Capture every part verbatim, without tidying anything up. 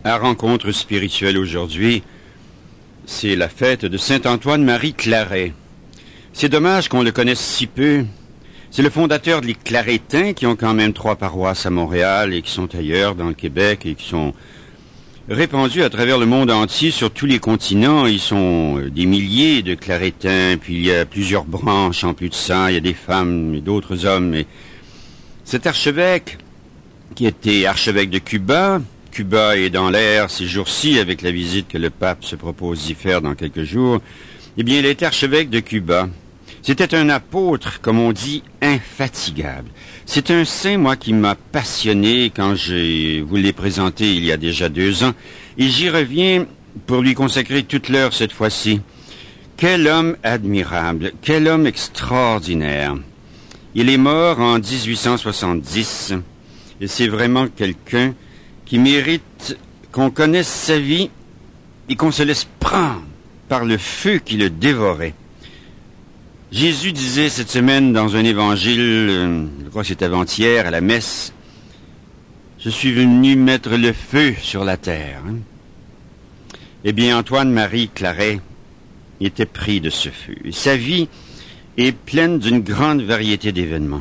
À Rencontre spirituelle aujourd'hui, c'est la fête de saint Antoine-Marie Claret. C'est dommage qu'on le connaisse si peu. C'est le fondateur des Claretins qui ont quand même trois paroisses à Montréal et qui sont ailleurs dans le Québec et qui sont répandus à travers le monde entier sur tous les continents. Ils sont des milliers de Claretins, puis il y a plusieurs branches en plus de ça. Il y a des femmes et d'autres hommes. Et cet archevêque, qui était archevêque de Cuba, Cuba est dans l'air ces jours-ci avec la visite que le pape se propose d'y faire dans quelques jours, eh bien, il était archevêque de Cuba. C'était un apôtre, comme on dit, infatigable. C'est un saint, moi, qui m'a passionné quand je vous l'ai présenté il y a déjà deux ans, et j'y reviens pour lui consacrer toute l'heure cette fois-ci. Quel homme admirable, quel homme extraordinaire. Il est mort en dix-huit cent soixante-dix, et c'est vraiment quelqu'un qui mérite qu'on connaisse sa vie et qu'on se laisse prendre par le feu qui le dévorait. Jésus disait cette semaine dans un évangile, euh, je crois que c'est avant-hier, à la messe, « Je suis venu mettre le feu sur la terre. Hein. » Eh bien, Antoine-Marie Claret était pris de ce feu. Et sa vie est pleine d'une grande variété d'événements.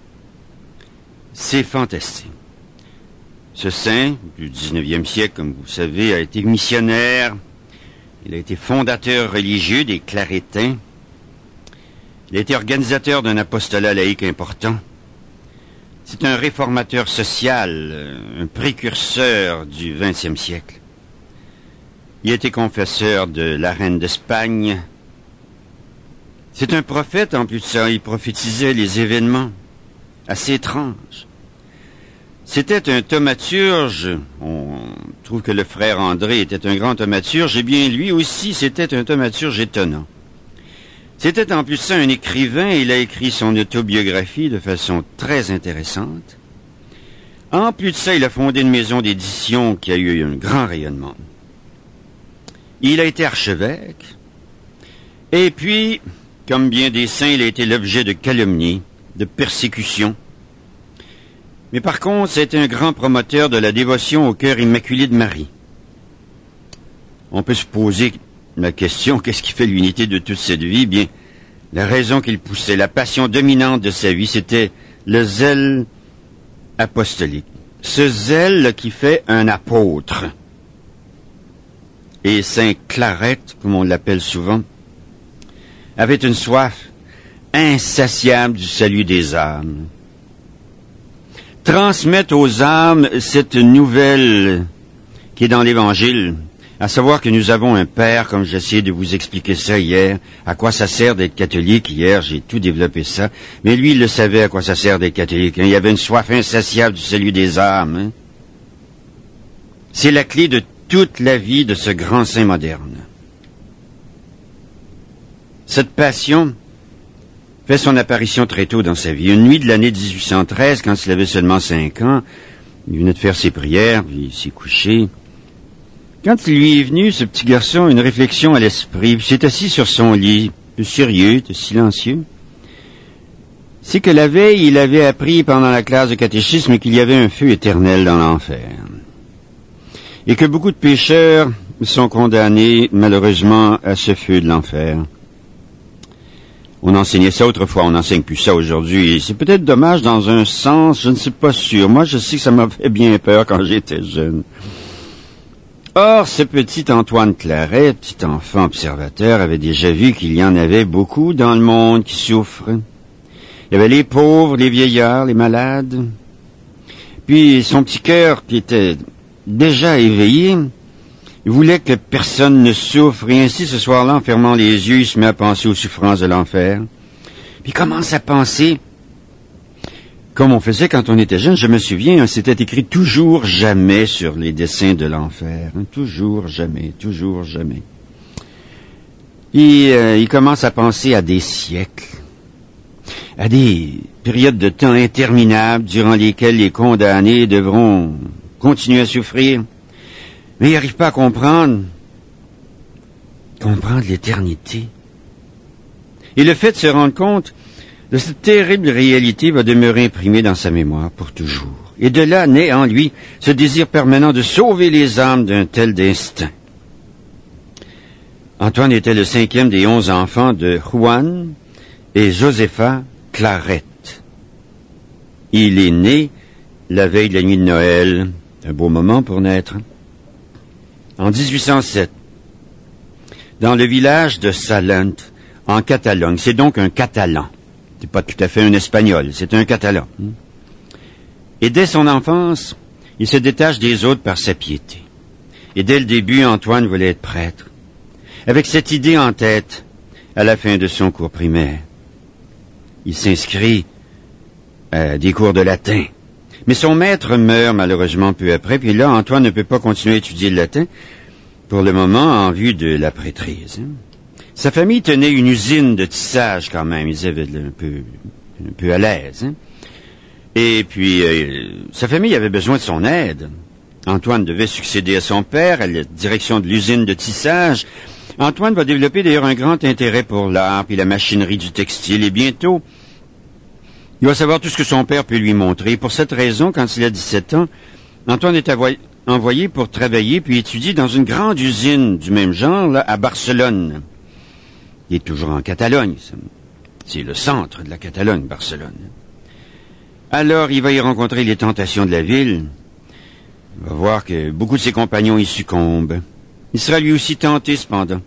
C'est fantastique. Ce saint du dix-neuvième siècle, comme vous le savez, a été missionnaire. Il a été fondateur religieux des Claretins. Il a été organisateur d'un apostolat laïque important. C'est un réformateur social, un précurseur du vingtième siècle. Il a été confesseur de la reine d'Espagne. C'est un prophète, en plus de ça. Il prophétisait les événements assez étranges. C'était un thaumaturge. On trouve que le frère André était un grand thaumaturge. Eh bien, lui aussi, c'était un thaumaturge étonnant. C'était en plus ça un écrivain. Il a écrit son autobiographie de façon très intéressante. En plus de ça, il a fondé une maison d'édition qui a eu un grand rayonnement. Il a été archevêque. Et puis, comme bien des saints, il a été l'objet de calomnies, de persécutions. Mais par contre, c'était un grand promoteur de la dévotion au cœur immaculé de Marie. On peut se poser la question, qu'est-ce qui fait l'unité de toute cette vie? Bien, la raison qu'il poussait, la passion dominante de sa vie, c'était le zèle apostolique. Ce zèle qui fait un apôtre. Et saint Claret, comme on l'appelle souvent, avait une soif insatiable du salut des âmes. Transmettre aux âmes cette nouvelle qui est dans l'Évangile, à savoir que nous avons un Père, comme j'essayais de vous expliquer ça hier, à quoi ça sert d'être catholique. Hier, j'ai tout développé ça, mais lui, il le savait à quoi ça sert d'être catholique. Hein. Il y avait une soif insatiable du salut des âmes. Hein. C'est la clé de toute la vie de ce grand saint moderne. Cette passion fait son apparition très tôt dans sa vie. Une nuit de l'année dix-huit cent treize, quand il avait seulement cinq ans, il venait de faire ses prières, puis il s'est couché. Quand il lui est venu, ce petit garçon, une réflexion à l'esprit, puis s'est assis sur son lit, peu sérieux, silencieux, c'est que la veille, il avait appris pendant la classe de catéchisme qu'il y avait un feu éternel dans l'enfer. Et que beaucoup de pécheurs sont condamnés, malheureusement, à ce feu de l'enfer. On enseignait ça autrefois, on n'enseigne plus ça aujourd'hui. Et c'est peut-être dommage dans un sens, je ne suis pas sûr. Moi, je sais que ça m'a fait bien peur quand j'étais jeune. Or, ce petit Antoine Claret, petit enfant observateur, avait déjà vu qu'il y en avait beaucoup dans le monde qui souffrent. Il y avait les pauvres, les vieillards, les malades. Puis son petit cœur, qui était déjà éveillé, il voulait que personne ne souffre, et ainsi, ce soir-là, en fermant les yeux, il se met à penser aux souffrances de l'enfer. Puis il commence à penser, comme on faisait quand on était jeune, je me souviens, hein, c'était écrit « toujours jamais » sur les dessins de l'enfer. Hein, toujours jamais, toujours jamais. Et euh, il commence à penser à des siècles, à des périodes de temps interminables durant lesquelles les condamnés devront continuer à souffrir. Mais il n'arrive pas à comprendre, comprendre l'éternité. Et le fait de se rendre compte de cette terrible réalité va demeurer imprimé dans sa mémoire pour toujours. Et de là naît en lui ce désir permanent de sauver les âmes d'un tel destin. Antoine était le cinquième des onze enfants de Juan et Josefa Claret. Il est né la veille de la nuit de Noël, un beau moment pour naître, en dix-huit cent sept, dans le village de Salent, en Catalogne. C'est donc un Catalan. C'est pas tout à fait un Espagnol, c'est un Catalan. Et dès son enfance, il se détache des autres par sa piété. Et dès le début, Antoine voulait être prêtre. Avec cette idée en tête, à la fin de son cours primaire, il s'inscrit à des cours de latin. Mais son maître meurt malheureusement peu après, puis là, Antoine ne peut pas continuer à étudier le latin, pour le moment, en vue de la prêtrise. Sa famille tenait une usine de tissage quand même, ils avaient un peu, un peu à l'aise. Hein? Et puis, euh, sa famille avait besoin de son aide. Antoine devait succéder à son père à la direction de l'usine de tissage. Antoine va développer d'ailleurs un grand intérêt pour l'art puis la machinerie du textile, et bientôt, il va savoir tout ce que son père peut lui montrer. Pour cette raison, quand il a dix-sept ans, Antoine est envoyé pour travailler puis étudier dans une grande usine du même genre, là, à Barcelone. Il est toujours en Catalogne. C'est le centre de la Catalogne, Barcelone. Alors, il va y rencontrer les tentations de la ville. Il va voir que beaucoup de ses compagnons y succombent. Il sera lui aussi tenté, cependant.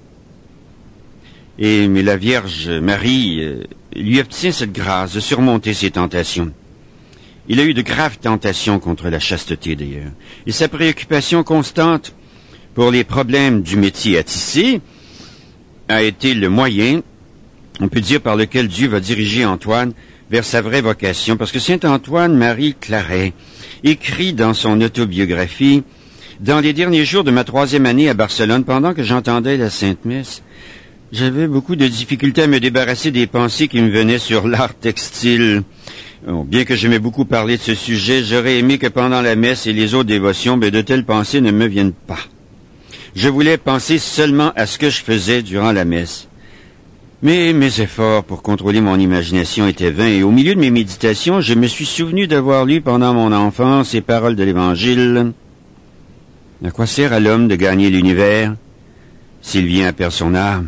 Et, mais la Vierge Marie euh, lui obtient cette grâce de surmonter ses tentations. Il a eu de graves tentations contre la chasteté, d'ailleurs. Et sa préoccupation constante pour les problèmes du métier à tisser a été le moyen, on peut dire, par lequel Dieu va diriger Antoine vers sa vraie vocation. Parce que saint Antoine-Marie Claret écrit dans son autobiographie: « Dans les derniers jours de ma troisième année à Barcelone, pendant que j'entendais la Sainte Messe, j'avais beaucoup de difficultés à me débarrasser des pensées qui me venaient sur l'art textile. Bon, bien que j'aimais beaucoup parler de ce sujet, j'aurais aimé que pendant la messe et les autres dévotions, ben, de telles pensées ne me viennent pas. Je voulais penser seulement à ce que je faisais durant la messe. Mais mes efforts pour contrôler mon imagination étaient vains, et au milieu de mes méditations, je me suis souvenu d'avoir lu pendant mon enfance ces paroles de l'Évangile. À quoi sert à l'homme de gagner l'univers s'il vient à perdre son âme?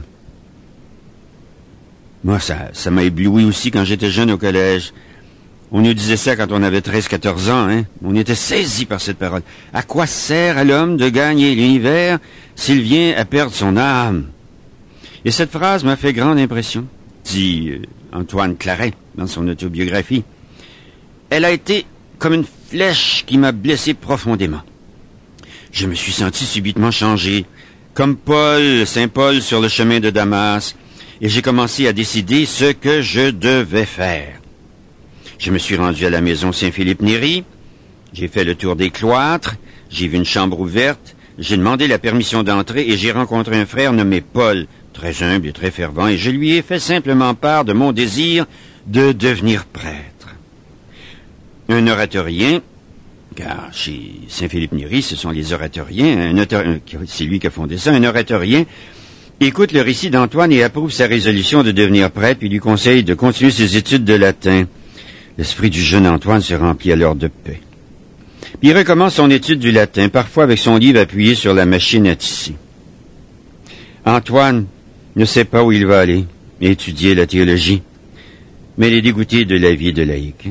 Moi, ça, ça m'a ébloui aussi quand j'étais jeune au collège. On nous disait ça quand on avait treize quatorze ans, hein. On était saisis par cette parole. À quoi sert à l'homme de gagner l'univers s'il vient à perdre son âme? Et cette phrase m'a fait grande impression, dit euh, Antoine Claret dans son autobiographie. Elle a été comme une flèche qui m'a blessé profondément. Je me suis senti subitement changé, comme Paul, saint Paul sur le chemin de Damas, et j'ai commencé à décider ce que je devais faire. Je me suis rendu à la maison Saint-Philippe Néri, j'ai fait le tour des cloîtres, j'ai vu une chambre ouverte, j'ai demandé la permission d'entrer et j'ai rencontré un frère nommé Paul, très humble et très fervent, et je lui ai fait simplement part de mon désir de devenir prêtre. Un oratorien, car chez Saint-Philippe Néri, ce sont les oratoriens, un auteur, c'est lui qui a fondé ça, un oratorien, écoute le récit d'Antoine et approuve sa résolution de devenir prêtre, puis lui conseille de continuer ses études de latin. L'esprit du jeune Antoine se remplit alors de paix. Puis il recommence son étude du latin, parfois avec son livre appuyé sur la machine à tisser. Antoine ne sait pas où il va aller, étudier la théologie, mais il est dégoûté de la vie de laïque.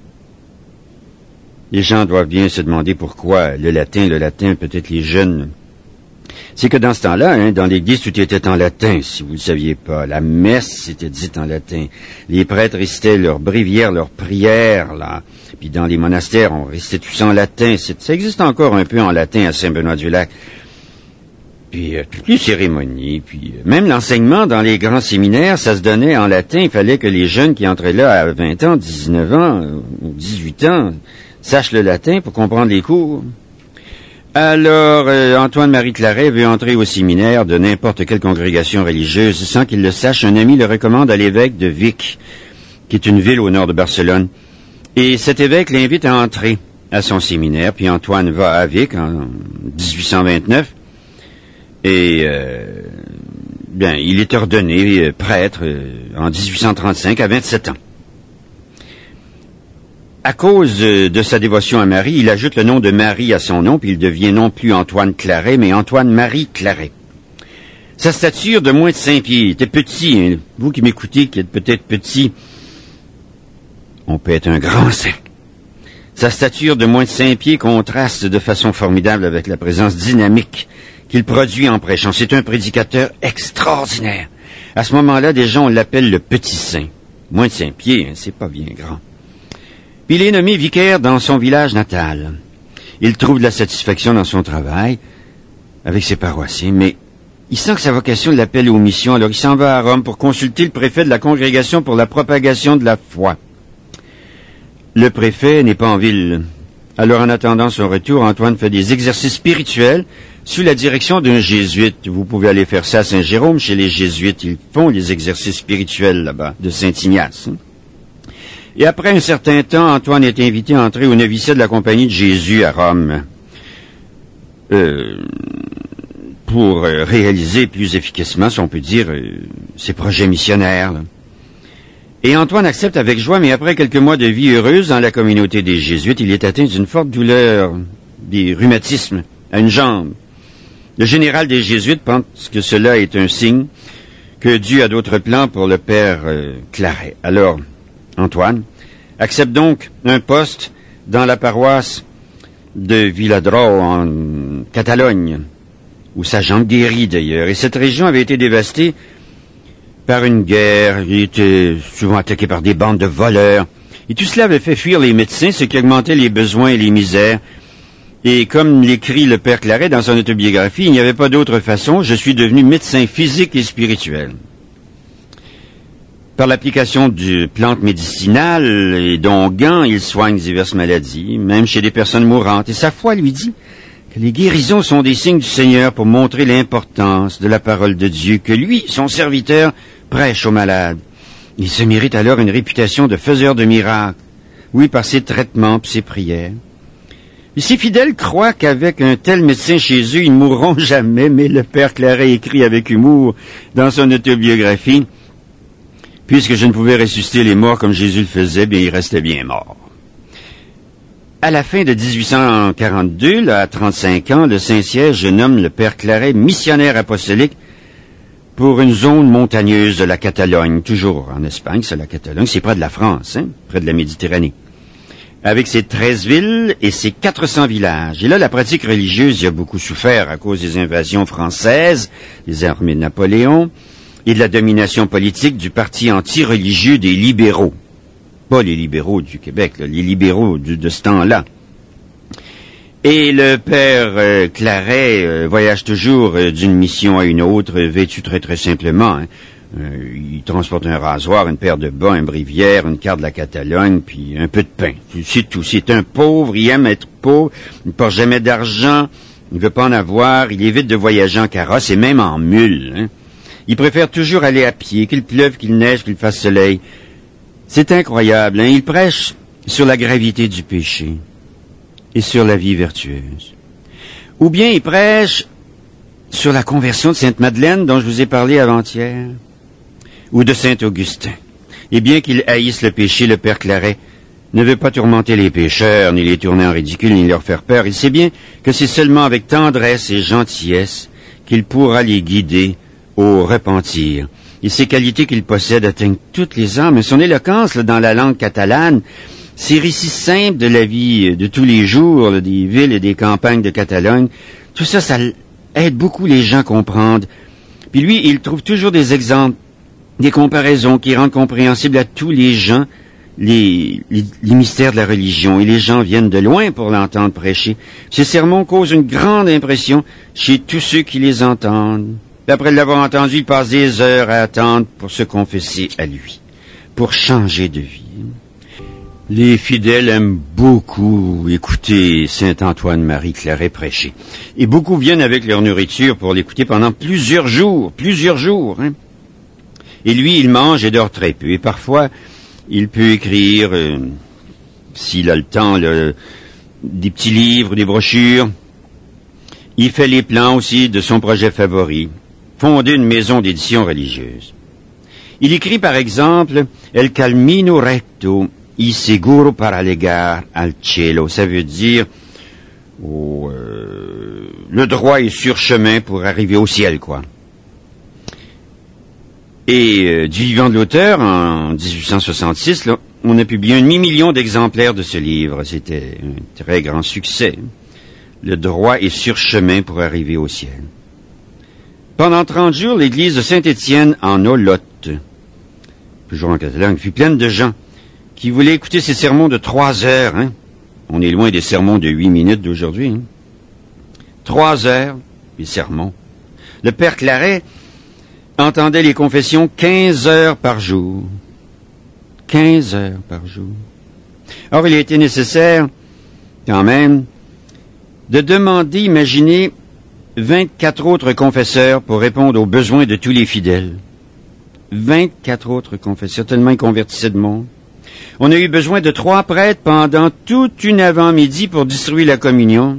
Les gens doivent bien se demander pourquoi le latin, le latin, peut-être les jeunes. C'est que dans ce temps-là, hein, dans l'église, tout était en latin, si vous ne le saviez pas. La messe était dite en latin. Les prêtres récitaient leurs bréviaires, leurs prières, là. Puis dans les monastères, on récitait tout ça en latin. C'est, ça existe encore un peu en latin à Saint-Benoît-du-Lac. Puis euh, toutes les cérémonies, puis euh, même l'enseignement dans les grands séminaires, ça se donnait en latin. Il fallait que les jeunes qui entraient là à vingt ans, dix-neuf ans, euh, ou dix-huit ans, sachent le latin pour comprendre les cours. Alors, euh, Antoine-Marie Claret veut entrer au séminaire de n'importe quelle congrégation religieuse. Sans qu'il le sache, un ami le recommande à l'évêque de Vic, qui est une ville au nord de Barcelone. Et cet évêque l'invite à entrer à son séminaire, puis Antoine va à Vic en dix-huit cent vingt-neuf. Et, euh, bien, il est ordonné euh, prêtre euh, en dix-huit cent trente-cinq à vingt-sept ans. À cause de sa dévotion à Marie, il ajoute le nom de Marie à son nom, puis il devient non plus Antoine Claret, mais Antoine-Marie Claret. Sa stature de moins de cinq pieds, il était petit, hein. Vous qui m'écoutez, qui êtes peut-être petit, on peut être un grand saint. Sa stature de moins de cinq pieds contraste de façon formidable avec la présence dynamique qu'il produit en prêchant. C'est un prédicateur extraordinaire. À ce moment-là, des gens, on l'appelle le petit saint. Moins de cinq pieds, hein, c'est pas bien grand. Puis il est nommé vicaire dans son village natal. Il trouve de la satisfaction dans son travail avec ses paroissiens, mais il sent que sa vocation l'appelle aux missions, alors il s'en va à Rome pour consulter le préfet de la congrégation pour la propagation de la foi. Le préfet n'est pas en ville. Alors, en attendant son retour, Antoine fait des exercices spirituels sous la direction d'un jésuite. Vous pouvez aller faire ça à Saint-Jérôme, chez les jésuites. Ils font les exercices spirituels là-bas, de Saint-Ignace. Et après un certain temps, Antoine est invité à entrer au noviciat de la Compagnie de Jésus à Rome. Euh... pour euh, réaliser plus efficacement, si on peut dire, euh, ses projets missionnaires. Là. Et Antoine accepte avec joie, mais après quelques mois de vie heureuse dans la communauté des Jésuites, il est atteint d'une forte douleur, des rhumatismes, à une jambe. Le général des Jésuites pense que cela est un signe que Dieu a d'autres plans pour le père euh, Claret. Alors, Antoine accepte donc un poste dans la paroisse de Viladrou, en Catalogne, où sa jambe guérit d'ailleurs. Et cette région avait été dévastée par une guerre. Il était souvent attaqué par des bandes de voleurs. Et tout cela avait fait fuir les médecins, ce qui augmentait les besoins et les misères. Et comme l'écrit le père Claret dans son autobiographie, il n'y avait pas d'autre façon, je suis devenu médecin physique et spirituel. Par l'application de plantes médicinales et d'onguents, il soigne diverses maladies, même chez des personnes mourantes. Et sa foi lui dit que les guérisons sont des signes du Seigneur pour montrer l'importance de la parole de Dieu, que lui, son serviteur, prêche aux malades. Il se mérite alors une réputation de faiseur de miracles, oui, par ses traitements et ses prières. Et ses fidèles croient qu'avec un tel médecin chez eux, ils ne mourront jamais, mais le père Claret écrit avec humour dans son autobiographie, « Puisque je ne pouvais ressusciter les morts comme Jésus le faisait, bien, il restait bien mort. » À la fin de dix-huit cent quarante-deux, là, à trente-cinq ans, le Saint-Siège nomme le père Claret missionnaire apostolique pour une zone montagneuse de la Catalogne, toujours en Espagne, c'est la Catalogne, c'est près de la France, hein, près de la Méditerranée, avec ses treize villes et ses quatre cents villages. Et là, la pratique religieuse y a beaucoup souffert à cause des invasions françaises, des armées de Napoléon, et de la domination politique du parti anti-religieux des libéraux. Pas les libéraux du Québec, là, les libéraux de, de ce temps-là. Et le père euh, Claret euh, voyage toujours euh, d'une mission à une autre, euh, vêtu très très simplement. Hein. Euh, il transporte un rasoir, une paire de bas, un bréviaire, une carte de la Catalogne, puis un peu de pain. C'est tout. C'est un pauvre, il aime être pauvre, il ne porte jamais d'argent, il ne veut pas en avoir, il évite de voyager en carrosse et même en mule. Hein. Il préfère toujours aller à pied, qu'il pleuve, qu'il neige, qu'il fasse soleil. C'est incroyable, hein? Il prêche sur la gravité du péché et sur la vie vertueuse. Ou bien il prêche sur la conversion de Sainte-Madeleine dont je vous ai parlé avant-hier, ou de Saint-Augustin. Et bien qu'il haïsse le péché, le père Claret ne veut pas tourmenter les pécheurs, ni les tourner en ridicule, ni leur faire peur. Il sait bien que c'est seulement avec tendresse et gentillesse qu'il pourra les guider au repentir. Et ces qualités qu'il possède atteignent toutes les âmes. Et son éloquence là, dans la langue catalane, ces récits simples de la vie de tous les jours, là, des villes et des campagnes de Catalogne, tout ça, ça aide beaucoup les gens à comprendre. Puis lui, il trouve toujours des exemples, des comparaisons qui rendent compréhensibles à tous les gens les, les, les mystères de la religion. Et les gens viennent de loin pour l'entendre prêcher. Ces sermons causent une grande impression chez tous ceux qui les entendent. Après l'avoir entendu, il passe des heures à attendre pour se confesser à lui, pour changer de vie. Les fidèles aiment beaucoup écouter saint Antoine-Marie Claret prêcher. Et beaucoup viennent avec leur nourriture pour l'écouter pendant plusieurs jours, plusieurs jours. Hein. Et lui, il mange et dort très peu. Et parfois, il peut écrire, euh, s'il a le temps, le, des petits livres, des brochures. Il fait les plans aussi de son projet favori, fonder une maison d'édition religieuse. Il écrit par exemple « El Camino Recto », I seguro para llegar al cielo. Ça veut dire oh, euh, le droit est sur chemin pour arriver au ciel, quoi. Et euh, du vivant de l'auteur, en dix-huit cent soixante-six, là, on a publié un demi-million d'exemplaires de ce livre. C'était un très grand succès. Le droit est sur chemin pour arriver au ciel. Pendant trente jours, l'église de Saint-Étienne en Olotte, toujours en Catalogne, fut pleine de gens qui voulaient écouter ces sermons de trois heures. Hein. On est loin des sermons de huit minutes d'aujourd'hui. Hein. Trois heures, les sermons. Le père Claret entendait les confessions quinze heures par jour. Quinze heures par jour. Or, il a été nécessaire, quand même, de demander, imaginez, vingt-quatre autres confesseurs pour répondre aux besoins de tous les fidèles. vingt-quatre autres confesseurs, tellement ils convertissaient de monde. On a eu besoin de trois prêtres pendant toute une avant-midi pour distribuer la communion.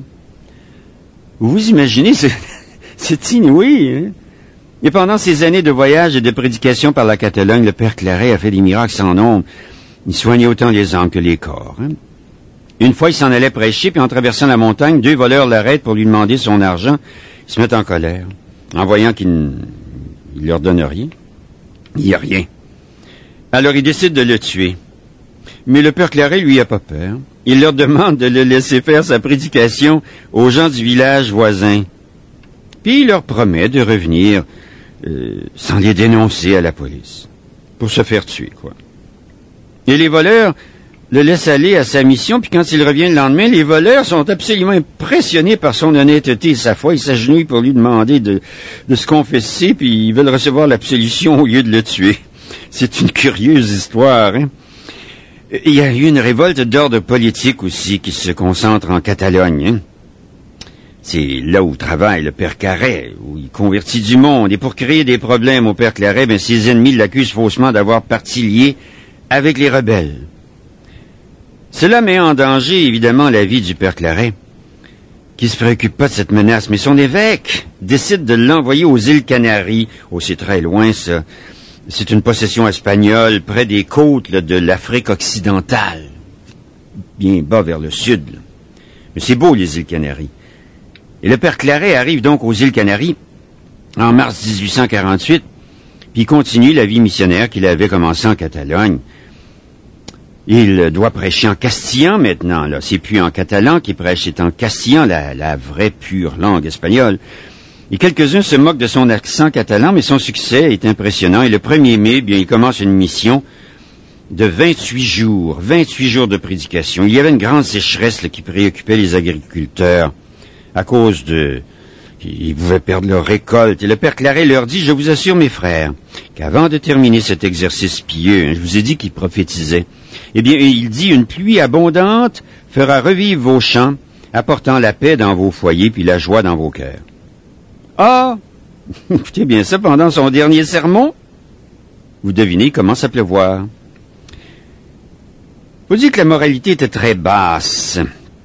Vous imaginez, c'est, c'est inouï, hein? Et pendant ces années de voyage et de prédication par la Catalogne, le père Claret a fait des miracles sans nombre. Il soignait autant les âmes que les corps. Hein? Une fois, il s'en allait prêcher, puis en traversant la montagne, deux voleurs l'arrêtent pour lui demander son argent. Ils se mettent en colère, en voyant qu'il ne leur donne rien. Il n'y a rien. Alors, ils décident de le tuer. Mais le père Claret, lui, a pas peur. Il leur demande de le laisser faire sa prédication aux gens du village voisin. Puis il leur promet de revenir euh, sans les dénoncer à la police. Pour se faire tuer, quoi. Et les voleurs le laissent aller à sa mission, puis quand il revient le lendemain, les voleurs sont absolument impressionnés par son honnêteté et sa foi. Ils s'agenouillent pour lui demander de, de se confesser, puis ils veulent recevoir l'absolution au lieu de le tuer. C'est une curieuse histoire, hein? Il y a eu une révolte d'ordre politique aussi qui se concentre en Catalogne, hein? C'est là où travaille le père Claret, où il convertit du monde. Et pour créer des problèmes au père Claret, ben, ses ennemis l'accusent faussement d'avoir parti lié avec les rebelles. Cela met en danger, évidemment, la vie du père Claret, qui se préoccupe pas de cette menace. Mais son évêque décide de l'envoyer aux îles Canaries. Oh, c'est très loin, ça. C'est une possession espagnole, près des côtes là, de l'Afrique occidentale. Bien bas vers le sud. Là. Mais c'est beau, les îles Canaries. Et le père Claret arrive donc aux îles Canaries en mars dix-huit cent quarante-huit, puis il continue la vie missionnaire qu'il avait commencée en Catalogne. Il doit prêcher en castillan maintenant, là. C'est plus en catalan qu'il prêche, c'est en castillan, la, la vraie pure langue espagnole. Et quelques-uns se moquent de son accent catalan, mais son succès est impressionnant. Et le premier mai, bien, il commence une mission de vingt-huit jours, vingt-huit jours de prédication. Il y avait une grande sécheresse là, qui préoccupait les agriculteurs à cause de... Ils pouvaient perdre leur récolte. Et le père Claret leur dit, je vous assure, mes frères, qu'avant de terminer cet exercice pieux, hein, je vous ai dit qu'il prophétisait, eh bien, il dit, une pluie abondante fera revivre vos champs, apportant la paix dans vos foyers, puis la joie dans vos cœurs. Ah! Écoutez bien ça, pendant son dernier sermon, vous devinez, il commence à pleuvoir. Faut dire que la moralité était très basse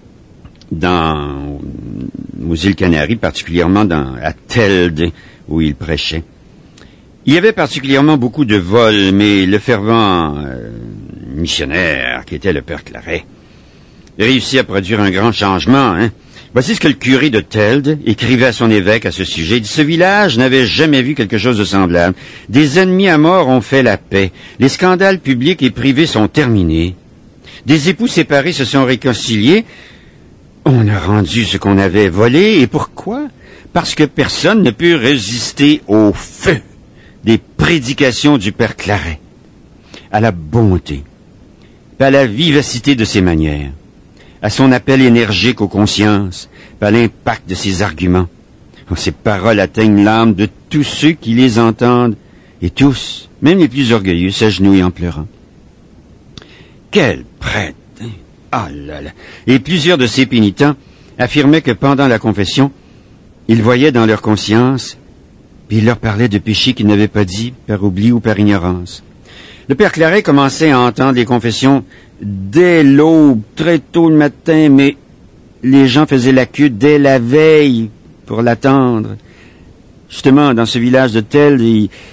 dans, aux îles Canaries, particulièrement dans, à Telde, où il prêchait. Il y avait particulièrement beaucoup de vols, mais le fervent euh, missionnaire, qui était le père Claret, réussit à produire un grand changement. Hein. Voici ce que le curé de Telde écrivait à son évêque à ce sujet. Il dit, ce village n'avait jamais vu quelque chose de semblable. Des ennemis à mort ont fait la paix. Les scandales publics et privés sont terminés. Des époux séparés se sont réconciliés. On a rendu ce qu'on avait volé. Et pourquoi? Parce que personne ne peut résister au feu des prédications du père Claret, à la bonté, à la vivacité de ses manières, à son appel énergique aux consciences, à l'impact de ses arguments. Ces paroles atteignent l'âme de tous ceux qui les entendent, et tous, même les plus orgueilleux, s'agenouillent en pleurant. Quel prêtre! Hein? Ah là là! Et plusieurs de ces pénitents affirmaient que pendant la confession, ils voyaient dans leur conscience, puis ils leur parlaient de péchés qu'ils n'avaient pas dit, par oubli ou par ignorance. Le père Claret commençait à entendre les confessions dès l'aube, très tôt le matin, mais les gens faisaient la queue dès la veille pour l'attendre. Justement, dans ce village de Telde, il,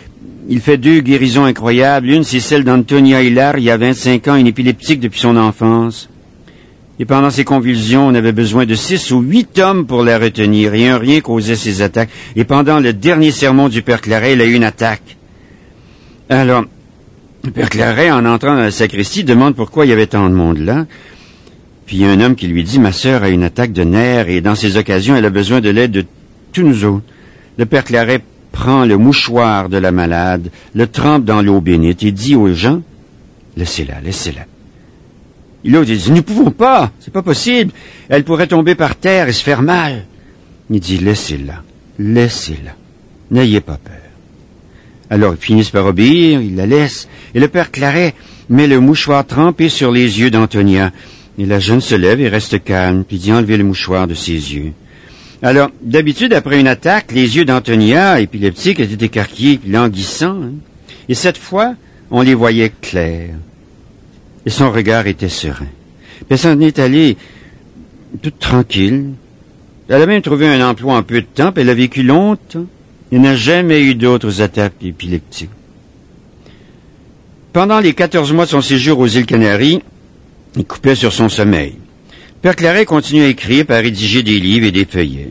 il fait deux guérisons incroyables. Une, c'est celle d'Antonia Hilar, il y a vingt-cinq ans, une épileptique depuis son enfance. Et pendant ses convulsions, on avait besoin de six ou huit hommes pour la retenir, et un rien causait ses attaques. Et pendant le dernier sermon du Père Claret, elle a eu une attaque. Alors, le Père Claret, en entrant dans la sacristie, demande pourquoi il y avait tant de monde là. Puis il y a un homme qui lui dit, ma sœur a une attaque de nerfs, et dans ces occasions, elle a besoin de l'aide de tous nous autres. Le Père Claret prend le mouchoir de la malade, le trempe dans l'eau bénite et dit aux gens, laissez-la, laissez-la. Et l'autre dit, nous ne pouvons pas, c'est pas possible. Elle pourrait tomber par terre et se faire mal. Il dit, laissez-la, laissez-la, n'ayez pas peur. Alors ils finissent par obéir, ils la laissent, et le Père Claret met le mouchoir trempé sur les yeux d'Antonia. Et la jeune se lève et reste calme, puis dit enlever le mouchoir de ses yeux. Alors, d'habitude, après une attaque, les yeux d'Antonia, épileptique, étaient écarquillés et languissants. Hein? Et cette fois, on les voyait clairs. Et son regard était serein. Puis elle s'en est allée toute tranquille. Elle a même trouvé un emploi en peu de temps, puis elle a vécu longtemps. Il n'a jamais eu d'autres attaques épileptiques. Pendant les quatorze mois de son séjour aux îles Canaries, il coupait sur son sommeil. Père Claret continue à écrire, à rédiger des livres et des feuillets.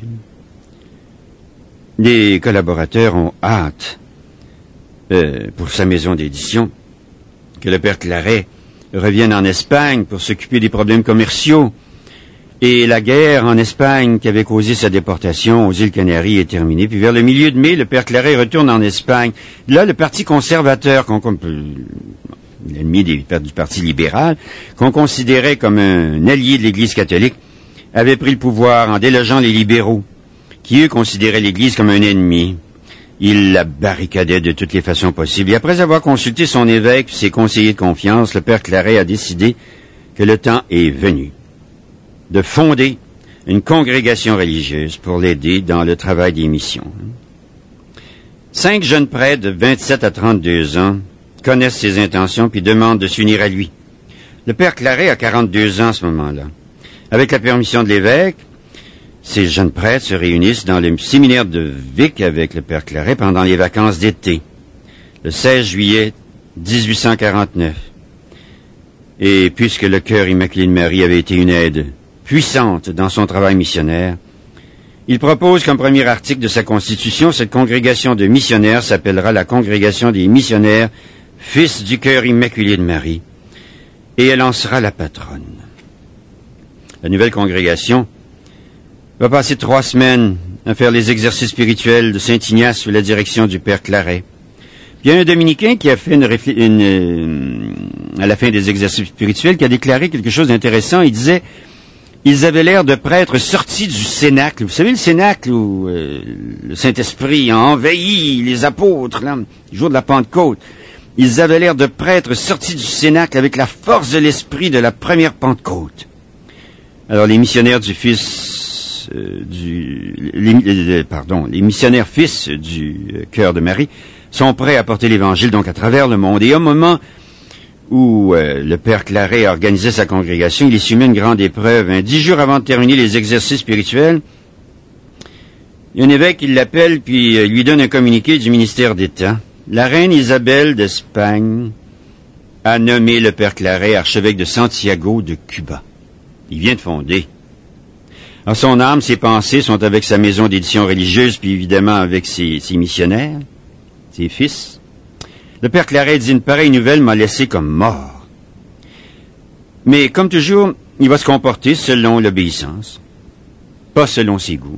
Les collaborateurs ont hâte, euh, pour sa maison d'édition, que le Père Claret revienne en Espagne pour s'occuper des problèmes commerciaux. Et la guerre en Espagne qui avait causé sa déportation aux îles Canaries est terminée. Puis vers le milieu de mai, le Père Claret retourne en Espagne. Là, le Parti conservateur, qu'on, qu'on, l'ennemi des, du Parti libéral, qu'on considérait comme un allié de l'Église catholique, avait pris le pouvoir en délogeant les libéraux, qui eux considéraient l'Église comme un ennemi. Il la barricadait de toutes les façons possibles. Et après avoir consulté son évêque et ses conseillers de confiance, le Père Claret a décidé que le temps est venu de fonder une congrégation religieuse pour l'aider dans le travail des missions. Cinq jeunes prêtres de vingt-sept à trente-deux ans connaissent ses intentions puis demandent de s'unir à lui. Le Père Claret a quarante-deux ans à ce moment-là. Avec la permission de l'évêque, ces jeunes prêtres se réunissent dans le séminaire de Vic avec le Père Claret pendant les vacances d'été, le seize juillet dix-huit cent quarante-neuf. Et puisque le cœur immaculé de Marie avait été une aide puissante dans son travail missionnaire, il propose comme premier article de sa constitution, cette congrégation de missionnaires s'appellera la congrégation des missionnaires, fils du cœur immaculé de Marie, et elle en sera la patronne. La nouvelle congrégation va passer trois semaines à faire les exercices spirituels de Saint-Ignace sous la direction du Père Claret. Il y a un dominicain qui a fait une, réfl- une euh, à la fin des exercices spirituels, qui a déclaré quelque chose d'intéressant. Il disait, ils avaient l'air de prêtres sortis du Cénacle. Vous savez, le Cénacle où euh, le Saint-Esprit a envahi les apôtres, là, le jour de la Pentecôte. Ils avaient l'air de prêtres sortis du Cénacle avec la force de l'esprit de la première Pentecôte. Alors, les missionnaires du Fils euh, du... Les, les, pardon, les missionnaires fils du euh, cœur de Marie sont prêts à porter l'Évangile, donc, à travers le monde. Et au moment où euh, le Père Claret organisait sa congrégation, il est soumis à une grande épreuve. Hein. Dix jours avant de terminer les exercices spirituels, il y a un évêque qui l'appelle, puis euh, lui donne un communiqué du ministère d'État. La reine Isabelle d'Espagne a nommé le Père Claret archevêque de Santiago de Cuba. Il vient de fonder. Alors, son âme, ses pensées sont avec sa maison d'édition religieuse, puis évidemment avec ses, ses missionnaires, ses fils. Le Père Claret dit, une pareille nouvelle m'a laissé comme mort. Mais comme toujours, il va se comporter selon l'obéissance, pas selon ses goûts.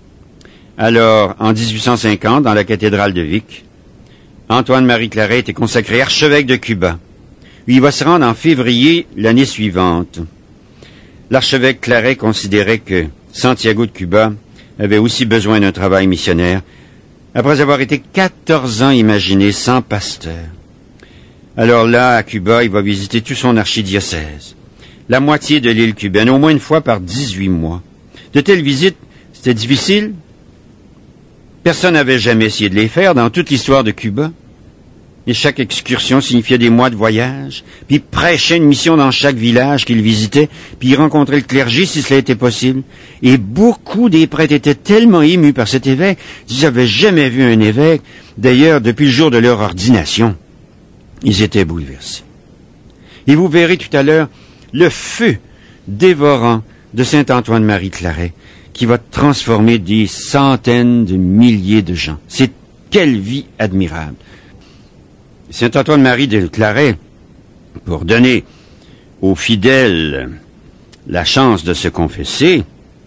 Alors, en dix-huit cent cinquante, dans la cathédrale de Vic, Antoine-Marie Claret était consacré archevêque de Cuba. Lui, il va se rendre en février l'année suivante. L'archevêque Claret considérait que Santiago de Cuba avait aussi besoin d'un travail missionnaire, après avoir été quatorze ans imaginé sans pasteur. Alors là, à Cuba, il va visiter tout son archidiocèse, la moitié de l'île cubaine, au moins une fois par dix-huit mois. De telles visites, c'était difficile. Personne n'avait jamais essayé de les faire dans toute l'histoire de Cuba. Et chaque excursion signifiait des mois de voyage. Puis il prêchait une mission dans chaque village qu'il visitait. Puis il rencontrait le clergé si cela était possible. Et beaucoup des prêtres étaient tellement émus par cet évêque qu'ils n'avaient jamais vu un évêque. D'ailleurs, depuis le jour de leur ordination, ils étaient bouleversés. Et vous verrez tout à l'heure le feu dévorant de saint Antoine-Marie Claret qui va transformer des centaines de milliers de gens. C'est quelle vie admirable. Saint Antoine-Marie de Claret, pour donner aux fidèles la chance de se confesser,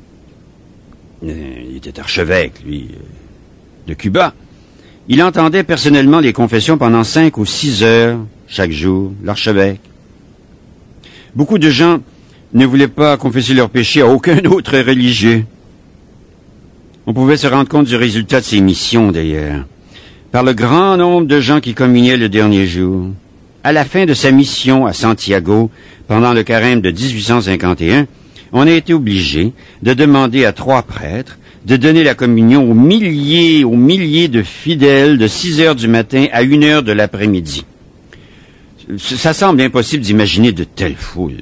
il était archevêque, lui, de Cuba. Il entendait personnellement les confessions pendant cinq ou six heures chaque jour, l'archevêque. Beaucoup de gens ne voulaient pas confesser leurs péchés à aucun autre religieux. On pouvait se rendre compte du résultat de ces missions, d'ailleurs, par le grand nombre de gens qui communiaient le dernier jour. À la fin de sa mission à Santiago, pendant le carême de dix-huit cent cinquante et un, on a été obligé de demander à trois prêtres de donner la communion aux milliers, aux milliers de fidèles de six heures du matin à une heure de l'après-midi. Ça semble impossible d'imaginer de telles foules.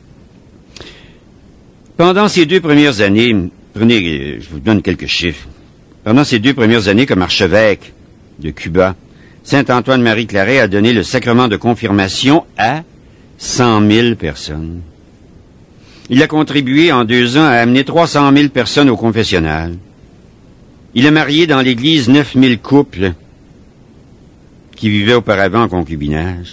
Pendant ces deux premières années, prenez, je vous donne quelques chiffres. Pendant ces deux premières années comme archevêque de Cuba, saint Antoine-Marie Claret a donné le sacrement de confirmation à cent mille personnes. Il a contribué en deux ans à amener trois cent mille personnes au confessionnal. Il a marié dans l'Église neuf mille couples qui vivaient auparavant en concubinage.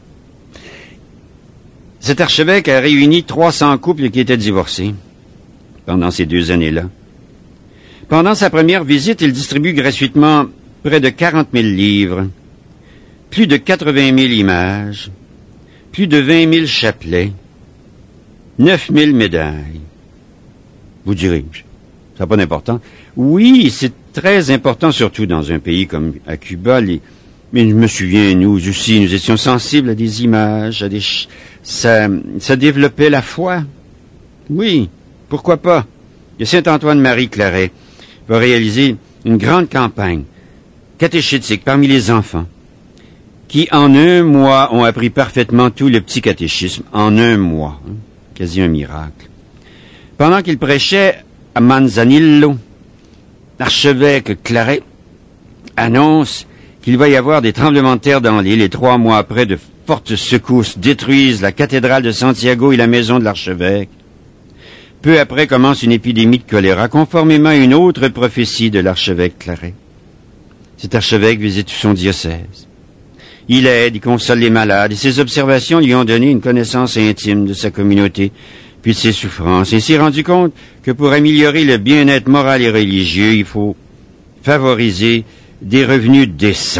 Cet archevêque a réuni trois cents couples qui étaient divorcés pendant ces deux années-là. Pendant sa première visite, il distribue gratuitement près de quarante mille livres, plus de quatre-vingt mille images, plus de vingt mille chapelets, neuf mille médailles. Vous direz, ça n'a pas d'importance. Oui, c'est très important, surtout dans un pays comme à Cuba. Les... Mais je me souviens, nous aussi, nous étions sensibles à des images, à des... Ch... Ça, ça développait la foi. Oui, pourquoi pas? Et saint Antoine-Marie Claret va réaliser une grande campagne catéchétique parmi les enfants qui, en un mois, ont appris parfaitement tout le petit catéchisme. En un mois. Hein, quasi un miracle. Pendant qu'il prêchait à Manzanillo, l'archevêque Claret annonce qu'il va y avoir des tremblements de terre dans l'île et trois mois après, de fortes secousses détruisent la cathédrale de Santiago et la maison de l'archevêque. Peu après commence une épidémie de choléra, conformément à une autre prophétie de l'archevêque Claret. Cet archevêque visite tout son diocèse. Il aide, il console les malades, et ses observations lui ont donné une connaissance intime de sa communauté, puis de ses souffrances. Et il s'est rendu compte que pour améliorer le bien-être moral et religieux, il faut favoriser des revenus décents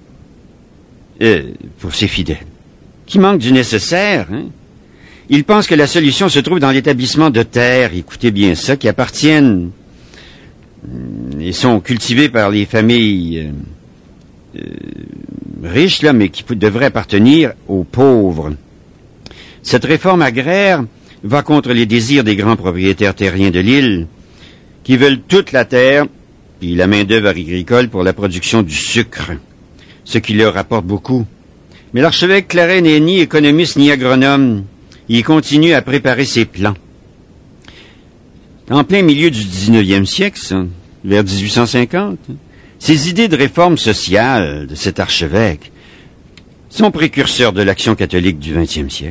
euh, pour ses fidèles, qui manquent du nécessaire. Hein? Il pense que la solution se trouve dans l'établissement de terres, écoutez bien ça, qui appartiennent et sont cultivées par les familles euh, euh, riches, là, mais qui devraient appartenir aux pauvres. Cette réforme agraire va contre les désirs des grands propriétaires terriens de l'île, qui veulent toute la terre et la main-d'œuvre agricole pour la production du sucre, ce qui leur rapporte beaucoup. Mais l'archevêque Claret n'est ni économiste ni agronome. Il continue à préparer ses plans. En plein milieu du dix-neuvième siècle, ça, vers dix-huit cent cinquante, ces idées de réforme sociale de cet archevêque sont précurseurs de l'action catholique du vingtième siècle.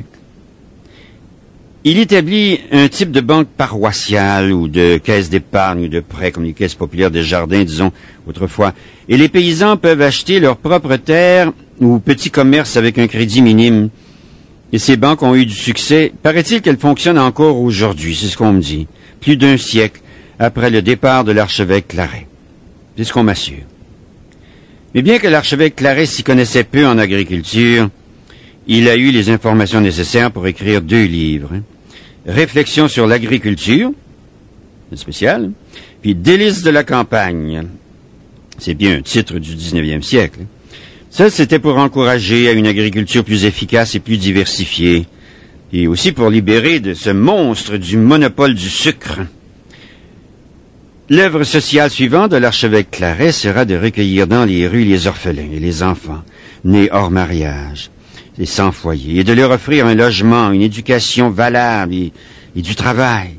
Il établit un type de banque paroissiale ou de caisse d'épargne ou de prêt, comme les caisses populaires des jardins, disons, autrefois. Et les paysans peuvent acheter leurs propres terres ou petits commerces avec un crédit minime. Et ces banques ont eu du succès. Paraît-il qu'elles fonctionnent encore aujourd'hui, c'est ce qu'on me dit, plus d'un siècle après le départ de l'archevêque Claret. C'est ce qu'on m'assure. Mais bien que l'archevêque Claret s'y connaissait peu en agriculture, il a eu les informations nécessaires pour écrire deux livres. Hein. Réflexions sur l'agriculture, c'est spécial, puis Délices de la campagne. C'est bien un titre du dix-neuvième siècle. Hein. Ça, c'était pour encourager à une agriculture plus efficace et plus diversifiée, et aussi pour libérer de ce monstre du monopole du sucre. L'œuvre sociale suivante de l'archevêque Claret sera de recueillir dans les rues les orphelins et les enfants, nés hors mariage, et sans foyer, et de leur offrir un logement, une éducation valable et, et du travail.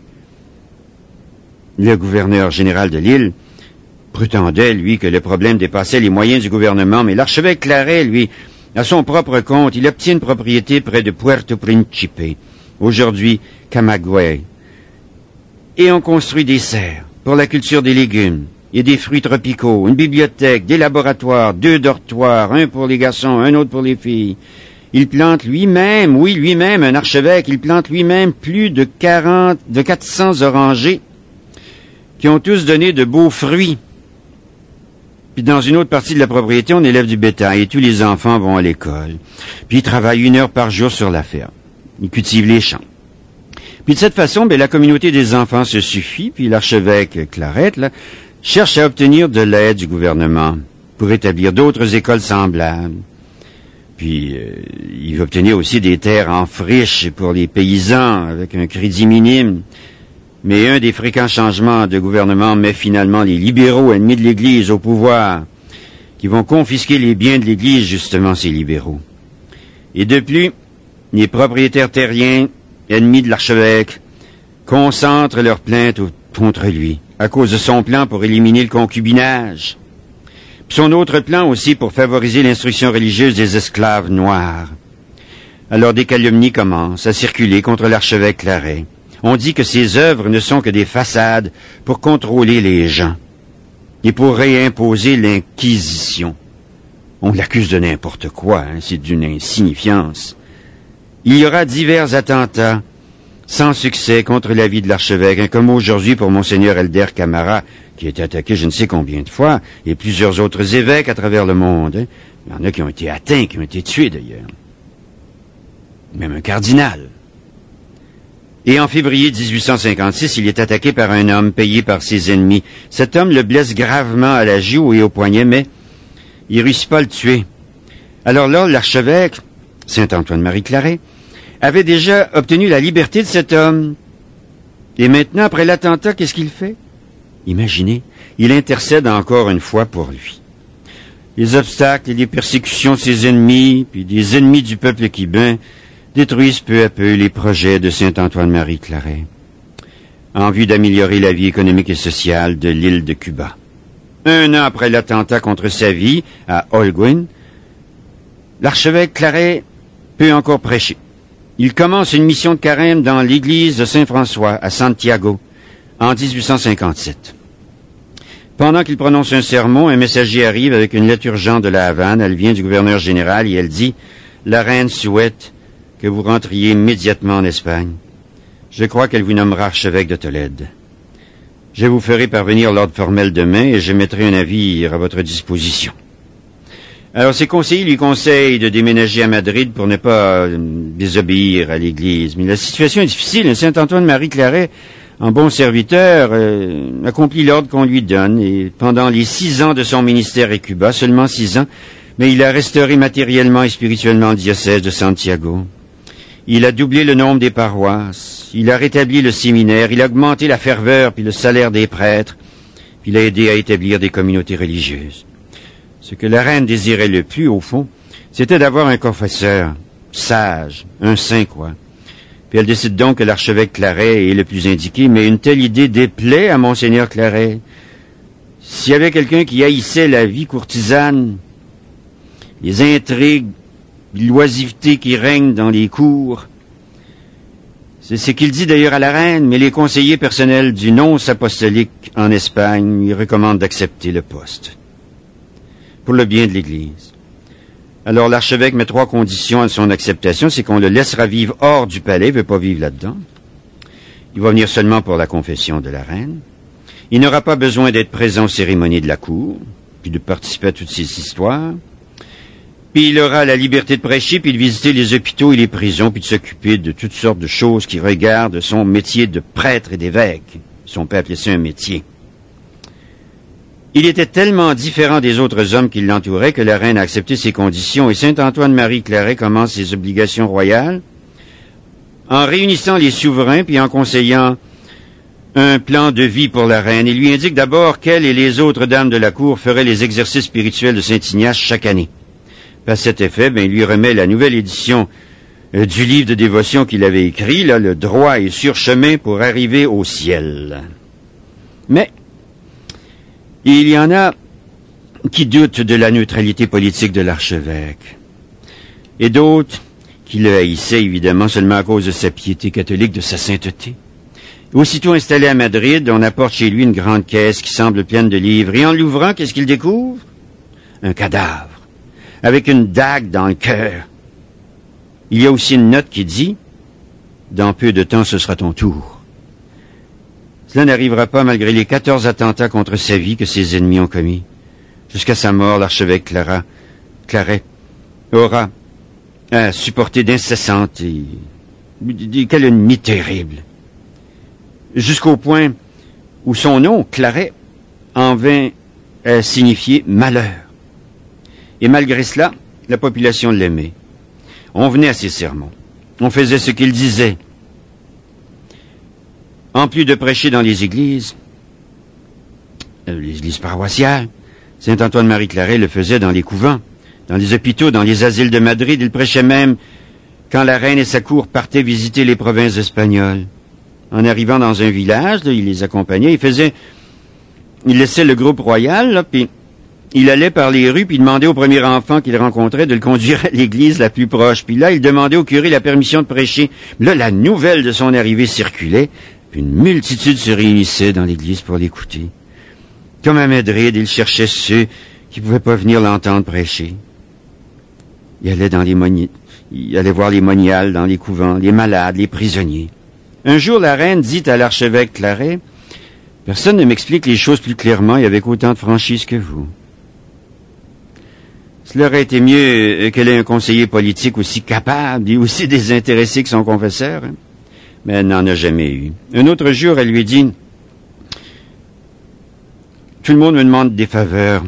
Le gouverneur général de l'île prétendait, lui, que le problème dépassait les moyens du gouvernement, mais l'archevêque Claret, lui, à son propre compte, il obtient une propriété près de Puerto Principe, aujourd'hui Camagüey, et on construit des serres pour la culture des légumes et des fruits tropicaux, une bibliothèque, des laboratoires, deux dortoirs, un pour les garçons, un autre pour les filles. Il plante lui-même, oui, lui-même, un archevêque, il plante lui-même plus de quarante, de quatre cents orangers qui ont tous donné de beaux fruits. Puis dans une autre partie de la propriété, on élève du bétail et tous les enfants vont à l'école. Puis ils travaillent une heure par jour sur la ferme. Ils cultivent les champs. Puis de cette façon, ben, la communauté des enfants se suffit, puis l'archevêque Claret, là, cherche à obtenir de l'aide du gouvernement pour établir d'autres écoles semblables. Puis euh, il veut obtenir aussi des terres en friche pour les paysans avec un crédit minime. Mais un des fréquents changements de gouvernement met finalement les libéraux ennemis de l'Église au pouvoir, qui vont confisquer les biens de l'Église, justement, ces libéraux. Et de plus, les propriétaires terriens, ennemis de l'archevêque, concentrent leurs plaintes contre lui, à cause de son plan pour éliminer le concubinage. Puis son autre plan aussi pour favoriser l'instruction religieuse des esclaves noirs. Alors des calomnies commencent à circuler contre l'archevêque Claret. On dit que ses œuvres ne sont que des façades pour contrôler les gens et pour réimposer l'Inquisition. On l'accuse de n'importe quoi, hein, c'est d'une insignifiance. Il y aura divers attentats sans succès contre la vie de l'archevêque, hein, comme aujourd'hui pour Monseigneur Helder Camara, qui a été attaqué je ne sais combien de fois, et plusieurs autres évêques à travers le monde. Hein. Il y en a qui ont été atteints, qui ont été tués d'ailleurs. Même un cardinal. Et en février dix-huit cent cinquante-six, il est attaqué par un homme payé par ses ennemis. Cet homme le blesse gravement à la joue et au poignet, mais il réussit pas à le tuer. Alors là, l'archevêque, Saint Antoine-Marie Claret, avait déjà obtenu la liberté de cet homme. Et maintenant, après l'attentat, qu'est-ce qu'il fait? Imaginez, il intercède encore une fois pour lui. Les obstacles et les persécutions de ses ennemis, puis des ennemis du peuple cubain, détruisent peu à peu les projets de Saint Antoine-Marie Claret, en vue d'améliorer la vie économique et sociale de l'île de Cuba. Un an après l'attentat contre sa vie, à Holguín, l'archevêque Claret peut encore prêcher. Il commence une mission de carême dans l'église de Saint-François, à Santiago, en dix-huit cent cinquante-sept. Pendant qu'il prononce un sermon, un messager arrive avec une lettre urgente de la Havane. Elle vient du gouverneur général et elle dit « La reine souhaite que vous rentriez immédiatement en Espagne. Je crois qu'elle vous nommera archevêque de Tolède. Je vous ferai parvenir l'ordre formel demain et je mettrai un navire à votre disposition. » Alors ses conseillers lui conseillent de déménager à Madrid pour ne pas euh, désobéir à l'Église. Mais la situation est difficile. Saint Antoine-Marie Claret, en bon serviteur, euh, accomplit l'ordre qu'on lui donne. Et pendant les six ans de son ministère à Cuba, seulement six ans, mais il a restauré matériellement et spirituellement le diocèse de Santiago. Il a doublé le nombre des paroisses. Il a rétabli le séminaire. Il a augmenté la ferveur puis le salaire des prêtres. Puis il a aidé à établir des communautés religieuses. Ce que la reine désirait le plus, au fond, c'était d'avoir un confesseur sage, un saint, quoi. Puis elle décide donc que l'archevêque Claret est le plus indiqué, mais une telle idée déplaît à Monseigneur Claret. S'il y avait quelqu'un qui haïssait la vie courtisane, les intrigues, l'oisiveté qui règne dans les cours, c'est ce qu'il dit d'ailleurs à la reine, mais les conseillers personnels du nonce apostolique en Espagne lui recommandent d'accepter le poste, pour le bien de l'Église. Alors l'archevêque met trois conditions à son acceptation, c'est qu'on le laissera vivre hors du palais, il ne veut pas vivre là-dedans. Il va venir seulement pour la confession de la reine. Il n'aura pas besoin d'être présent aux cérémonies de la cour, puis de participer à toutes ces histoires. Puis il aura la liberté de prêcher, puis de visiter les hôpitaux et les prisons, puis de s'occuper de toutes sortes de choses qui regardent son métier de prêtre et d'évêque. Si on peut appeler ça un métier. Il était tellement différent des autres hommes qui l'entouraient que la reine a accepté ses conditions et Saint Antoine-Marie Claret commence ses obligations royales en réunissant les souverains puis en conseillant un plan de vie pour la reine. Il lui indique d'abord qu'elle et les autres dames de la cour feraient les exercices spirituels de Saint Ignace chaque année. À cet effet, ben, il lui remet la nouvelle édition euh, du livre de dévotion qu'il avait écrit, là, Le droit est sur chemin pour arriver au ciel. Mais il y en a qui doutent de la neutralité politique de l'archevêque, et d'autres qui le haïssaient évidemment seulement à cause de sa piété catholique, de sa sainteté. Aussitôt installé à Madrid, on apporte chez lui une grande caisse qui semble pleine de livres, et en l'ouvrant, qu'est-ce qu'il découvre? Un cadavre, avec une dague dans le cœur. Il y a aussi une note qui dit « Dans peu de temps, ce sera ton tour ». Cela n'arrivera pas malgré les quatorze attentats contre sa vie que ses ennemis ont commis. Jusqu'à sa mort, l'archevêque Clara, Claret aura à supporter d'incessantes et des calomnies terribles. Jusqu'au point où son nom, Claret, en vint à signifier malheur. Et malgré cela, la population l'aimait. On venait à ses sermons. On faisait ce qu'il disait. En plus de prêcher dans les églises, euh, les églises paroissiales, saint Antoine-Marie Claret le faisait dans les couvents, dans les hôpitaux, dans les asiles de Madrid. Il prêchait même quand la reine et sa cour partaient visiter les provinces espagnoles. En arrivant dans un village, là, il les accompagnait, il faisait... Il laissait le groupe royal, là, puis il allait par les rues, puis il demandait au premier enfant qu'il rencontrait de le conduire à l'église la plus proche. Puis là, il demandait au curé la permission de prêcher. Là, la nouvelle de son arrivée circulait, puis une multitude se réunissait dans l'église pour l'écouter. Comme à Madrid, il cherchait ceux qui ne pouvaient pas venir l'entendre prêcher. Il allait dans les moni... il allait voir les moniales dans les couvents, les malades, les prisonniers. Un jour, la reine dit à l'archevêque Claret, « Personne ne m'explique les choses plus clairement et avec autant de franchise que vous. » Cela aurait été mieux qu'elle ait un conseiller politique aussi capable et aussi désintéressé que son confesseur, hein? Mais elle n'en a jamais eu. Un autre jour, elle lui dit, « Tout le monde me demande des faveurs.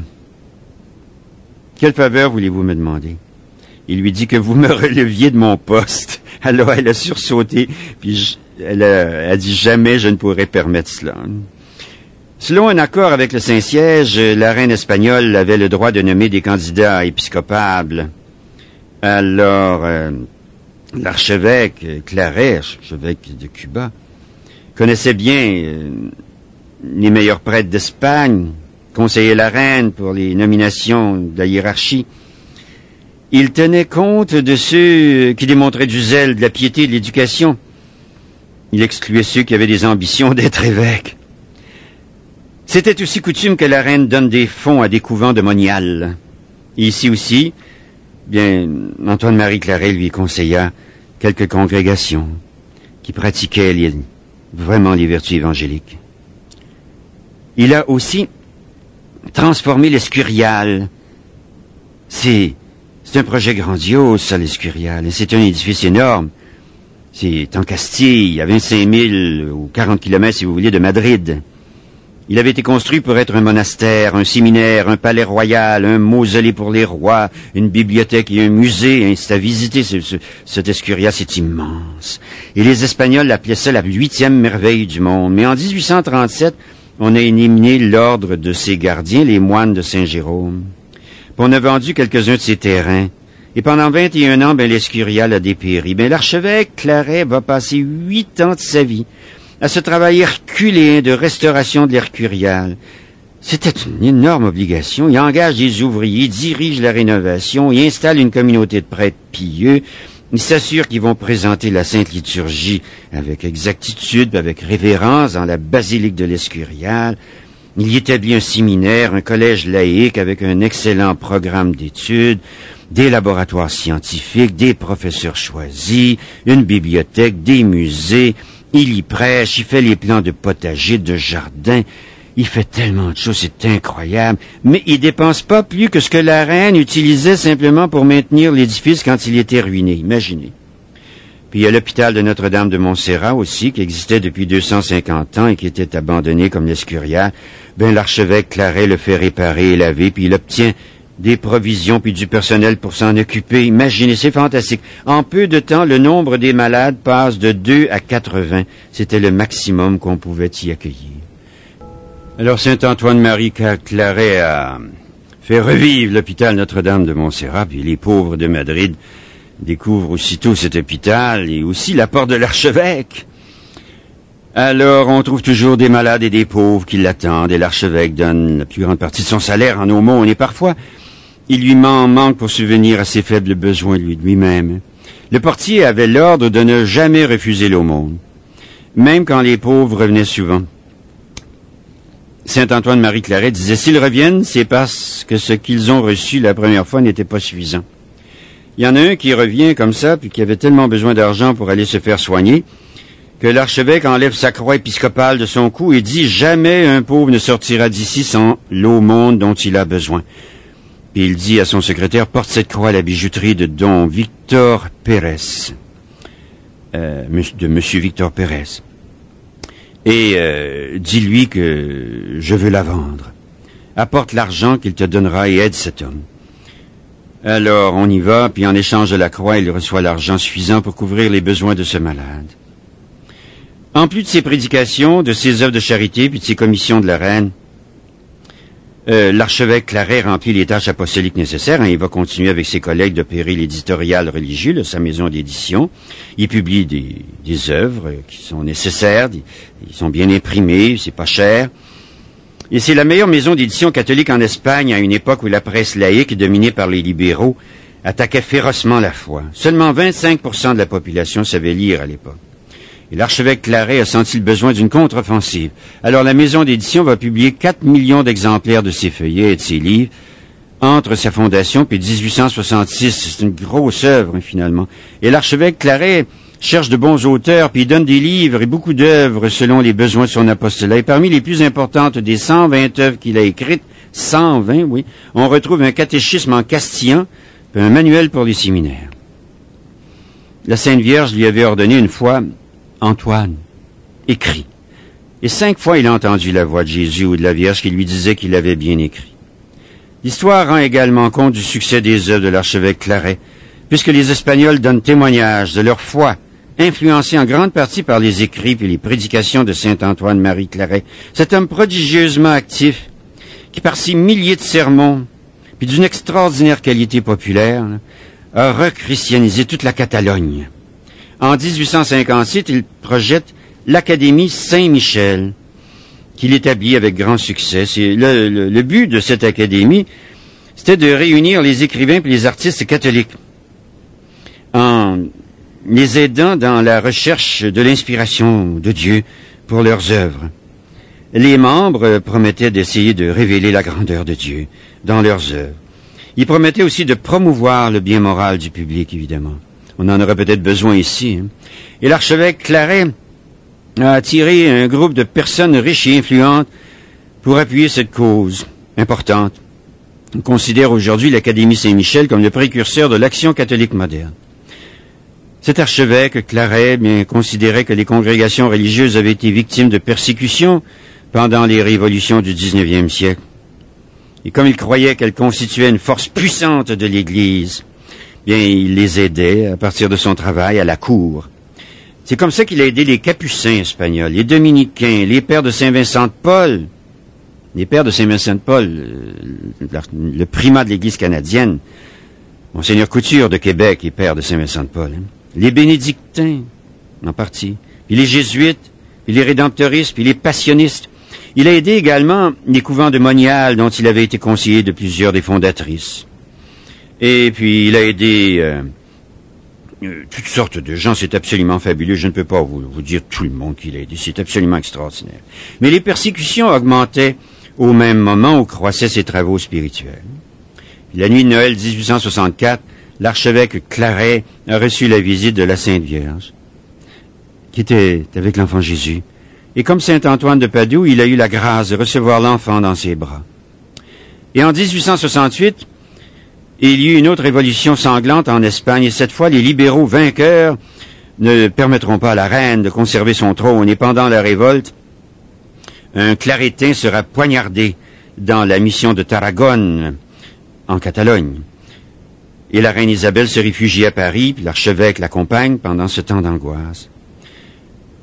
Quelle faveur voulez-vous me demander? » Il lui dit que vous me releviez de mon poste. Alors elle a sursauté, puis je, elle a, a dit, « Jamais je ne pourrai permettre cela. » Selon un accord avec le Saint-Siège, la reine espagnole avait le droit de nommer des candidats épiscopables. Alors, euh, l'archevêque Claret, archevêque de Cuba, connaissait bien euh, les meilleurs prêtres d'Espagne, conseillait la reine pour les nominations de la hiérarchie. Il tenait compte de ceux qui démontraient du zèle, de la piété, de l'éducation. Il excluait ceux qui avaient des ambitions d'être évêques. C'était aussi coutume que la reine donne des fonds à des couvents de moniales. Et ici aussi, bien, Antoine-Marie Claret lui conseilla quelques congrégations qui pratiquaient les, vraiment les vertus évangéliques. Il a aussi transformé l'Escurial. C'est, c'est un projet grandiose, ça, l'Escurial. Et c'est un édifice énorme. C'est en Castille, à vingt-cinq mille ou quarante kilomètres, si vous voulez, de Madrid. Il avait été construit pour être un monastère, un séminaire, un palais royal, un mausolée pour les rois, une bibliothèque et un musée. C'est à visiter, ce, ce, cet Escurial, c'est immense. Et les Espagnols l'appelaient ça la huitième merveille du monde. Mais en dix-huit cent trente-sept, on a éliminé l'ordre de ses gardiens, les moines de Saint-Jérôme. Puis on a vendu quelques-uns de ses terrains. Et pendant vingt et un ans, ben, l'Escurial a dépéri. Ben, l'archevêque Claret va passer huit ans de sa vie à ce travail herculéen de restauration de l'Escurial. C'était une énorme obligation. Il engage des ouvriers, dirige la rénovation, il installe une communauté de prêtres pieux, il s'assure qu'ils vont présenter la Sainte Liturgie avec exactitude, avec révérence dans la basilique de l'Escurial. Il y établit un séminaire, un collège laïque avec un excellent programme d'études, des laboratoires scientifiques, des professeurs choisis, une bibliothèque, des musées. Il y prêche, il fait les plans de potager, de jardin. Il fait tellement de choses, c'est incroyable. Mais il dépense pas plus que ce que la reine utilisait simplement pour maintenir l'édifice quand il était ruiné. Imaginez. Puis il y a l'hôpital de Notre-Dame de Montserrat aussi, qui existait depuis deux cent cinquante ans et qui était abandonné comme l'Escurial. Ben, l'archevêque Claret le fait réparer et laver, puis il obtient des provisions puis du personnel pour s'en occuper. Imaginez, c'est fantastique. En peu de temps, le nombre des malades passe de deux à quatre-vingts. C'était le maximum qu'on pouvait y accueillir. Alors, Saint Antoine-Marie Claret a fait revivre l'hôpital Notre-Dame de Montserrat, puis les pauvres de Madrid découvrent aussitôt cet hôpital et aussi la porte de l'archevêque. Alors, on trouve toujours des malades et des pauvres qui l'attendent, et l'archevêque donne la plus grande partie de son salaire en aumône, et parfois, il lui en manque pour subvenir à ses faibles besoins lui, lui-même. Le portier avait l'ordre de ne jamais refuser l'aumône, même quand les pauvres revenaient souvent. Saint Antoine-Marie Claret disait, s'ils reviennent, c'est parce que ce qu'ils ont reçu la première fois n'était pas suffisant. Il y en a un qui revient comme ça, puis qui avait tellement besoin d'argent pour aller se faire soigner, que l'archevêque enlève sa croix épiscopale de son cou et dit, jamais un pauvre ne sortira d'ici sans l'aumône dont il a besoin. Puis il dit à son secrétaire, porte cette croix à la bijouterie de don Victor Pérez, euh, de monsieur Victor Pérez. Et euh, dis-lui que je veux la vendre. Apporte l'argent qu'il te donnera et aide cet homme. Alors on y va, puis en échange de la croix, il reçoit l'argent suffisant pour couvrir les besoins de ce malade. En plus de ses prédications, de ses œuvres de charité, puis de ses commissions de la reine, euh, l'archevêque Claret remplit les tâches apostoliques nécessaires. Hein, il va continuer avec ses collègues d'opérer l'éditorial religieux de sa maison d'édition. Il publie des, des œuvres qui sont nécessaires, ils sont bien imprimés, c'est pas cher. Et c'est la meilleure maison d'édition catholique en Espagne à une époque où la presse laïque, dominée par les libéraux, attaquait férocement la foi. Seulement vingt-cinq pour cent de la population savait lire à l'époque. Et l'archevêque Claret a senti le besoin d'une contre-offensive. Alors la maison d'édition va publier quatre millions d'exemplaires de ses feuillets et de ses livres entre sa fondation puis dix-huit cent soixante-six. C'est une grosse œuvre, hein, finalement. Et l'archevêque Claret cherche de bons auteurs, puis il donne des livres et beaucoup d'œuvres selon les besoins de son apostolat. Et parmi les plus importantes des cent vingt œuvres qu'il a écrites, cent vingt, oui, on retrouve un catéchisme en castillan, puis un manuel pour les séminaires. La Sainte Vierge lui avait ordonné une fois, Antoine, écrit. Et cinq fois, il a entendu la voix de Jésus ou de la Vierge qui lui disait qu'il avait bien écrit. L'histoire rend également compte du succès des œuvres de l'archevêque Claret, puisque les Espagnols donnent témoignage de leur foi, influencés en grande partie par les écrits et les prédications de saint Antoine-Marie Claret. Cet homme prodigieusement actif, qui par ses milliers de sermons, puis d'une extraordinaire qualité populaire, a rechristianisé toute la Catalogne. En dix-huit cent cinquante-sept, il projette l'Académie Saint-Michel, qu'il établit avec grand succès. C'est le, le, le but de cette académie, c'était de réunir les écrivains et les artistes catholiques, en les aidant dans la recherche de l'inspiration de Dieu pour leurs œuvres. Les membres promettaient d'essayer de révéler la grandeur de Dieu dans leurs œuvres. Ils promettaient aussi de promouvoir le bien moral du public, évidemment. On en aurait peut-être besoin ici. Hein. Et l'archevêque Claret a attiré un groupe de personnes riches et influentes pour appuyer cette cause importante. On considère aujourd'hui l'Académie Saint-Michel comme le précurseur de l'action catholique moderne. Cet archevêque Claret bien, considérait que les congrégations religieuses avaient été victimes de persécutions pendant les révolutions du dix-neuvième siècle. Et comme il croyait qu'elles constituaient une force puissante de l'Église, bien, il les aidait à partir de son travail à la cour. C'est comme ça qu'il a aidé les capucins espagnols, les dominicains, les pères de Saint-Vincent de Paul, les pères de Saint-Vincent de Paul, le primat de l'Église canadienne, Monseigneur Couture de Québec est père de Saint-Vincent de Paul, hein. Les bénédictins, en partie, puis les jésuites, puis les rédemptoristes, puis les passionnistes. Il a aidé également les couvents de Monial, dont il avait été conseiller de plusieurs des fondatrices. Et puis, il a aidé euh, euh, toutes sortes de gens. C'est absolument fabuleux. Je ne peux pas vous, vous dire tout le monde qu'il a aidé. C'est absolument extraordinaire. Mais les persécutions augmentaient au même moment où croissaient ses travaux spirituels. La nuit de Noël dix-huit cent soixante-quatre, l'archevêque Claret a reçu la visite de la Sainte Vierge, qui était avec l'enfant Jésus. Et comme saint Antoine de Padoue, il a eu la grâce de recevoir l'enfant dans ses bras. Et en dix-huit cent soixante-huit, il y eut une autre révolution sanglante en Espagne, et cette fois, les libéraux vainqueurs ne permettront pas à la reine de conserver son trône. Et pendant la révolte, un claretin sera poignardé dans la mission de Tarragone, en Catalogne. Et la reine Isabelle se réfugie à Paris, puis l'archevêque l'accompagne pendant ce temps d'angoisse.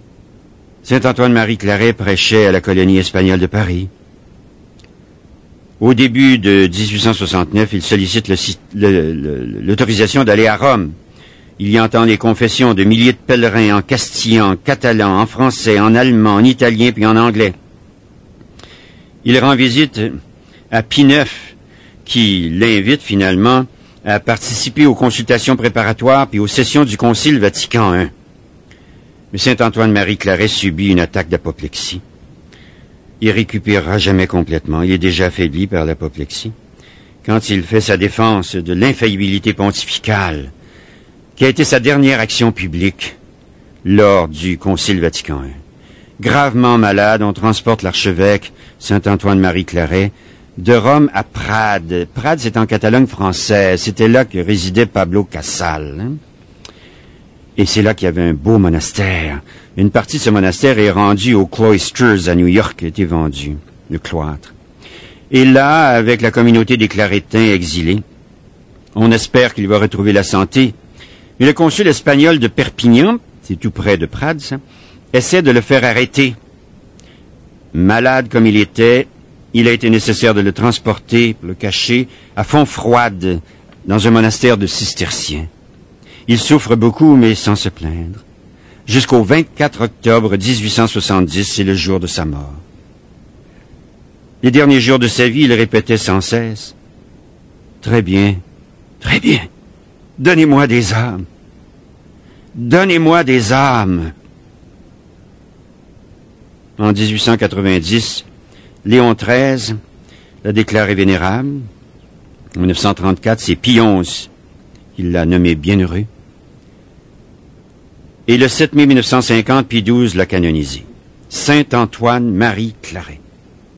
saint Antoine-Marie Claret prêchait à la colonie espagnole de Paris. Au début de dix-huit cent soixante-neuf, il sollicite l'autorisation d'aller à Rome. Il y entend les confessions de milliers de pèlerins en castillan, en catalan, en français, en allemand, en italien puis en anglais. Il rend visite à Pie neuf, qui l'invite finalement à participer aux consultations préparatoires puis aux sessions du Concile Vatican un. Mais Saint-Antoine-Marie Claret subit une attaque d'apoplexie. Il récupérera jamais complètement. Il est déjà affaibli par l'apoplexie. Quand il fait sa défense de l'infaillibilité pontificale, qui a été sa dernière action publique lors du Concile Vatican un. Gravement malade, on transporte l'archevêque Saint-Antoine-Marie Claret de Rome à Prades. Prades, c'est en Catalogne française. C'était là que résidait Pablo Casal. Hein? Et c'est là qu'il y avait un beau monastère. Une partie de ce monastère est rendue aux Cloisters à New York, a été vendue, le cloître. Et là, avec la communauté des Clarétains exilés, on espère qu'il va retrouver la santé. Mais le consul espagnol de Perpignan, c'est tout près de Prades, ça, essaie de le faire arrêter. Malade comme il était, il a été nécessaire de le transporter, pour le cacher, à Fontfroide, dans un monastère de cisterciens. Il souffre beaucoup, mais sans se plaindre. Jusqu'au vingt-quatre octobre dix-huit cent soixante-dix, c'est le jour de sa mort. Les derniers jours de sa vie, il répétait sans cesse « Très bien, très bien, donnez-moi des âmes, donnez-moi des âmes ». En dix-huit cent quatre-vingt-dix, Léon treize l'a déclaré vénérable. En mille neuf cent trente-quatre, c'est Pie onze qui l'a nommé bienheureux. Et le sept mai mille neuf cent cinquante, Pie douze l'a canonisé. Saint-Antoine-Marie Claret.